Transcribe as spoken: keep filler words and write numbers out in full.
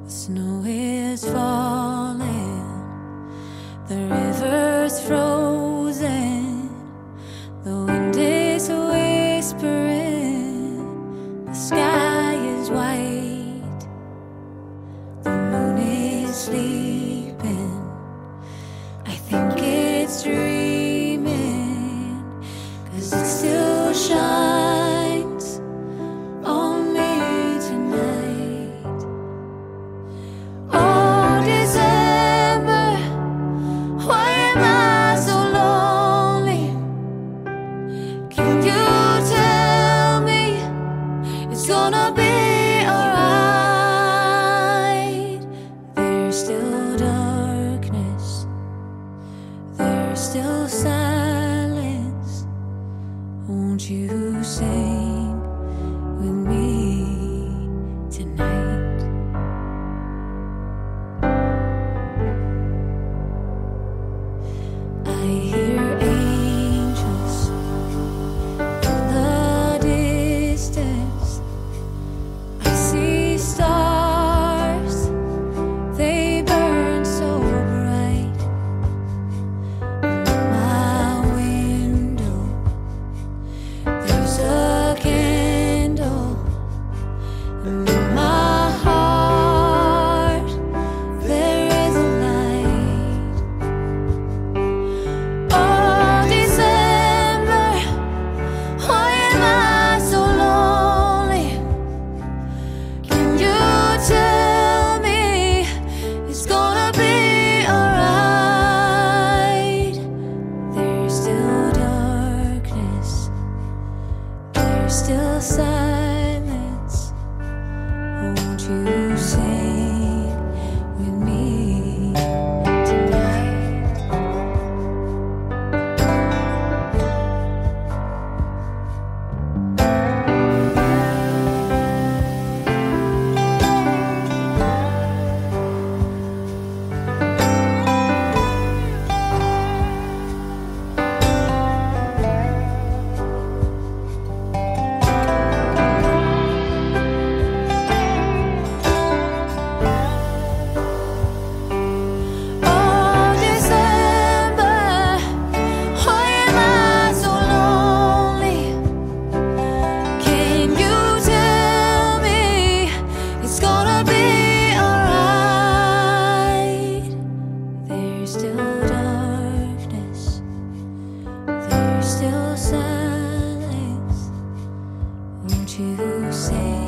The snow is falling, the river's frozen, the wind is whispering, the sky is white, the moon is sleeping, I think it's dreaming, 'cause it still shines on me tonight. Oh, December, why am I so lonely? Can you tell me it's gonna be alright? There's still darkness, there's still silence. Won't you sing with me tonight? I hear angels in the distance. I see stars, they burn so bright. In my window, there's a candle, and in my heart, there is a light. Oh, December, why am I so lonely? Can you tell me it's gonna be alright? There's still darkness, there's still silence. Won't you sing with me tonight? Oh, December, why am I so lonely? Can you tell me it's gonna be alright? There's still darkness, there's still silence. Won't you say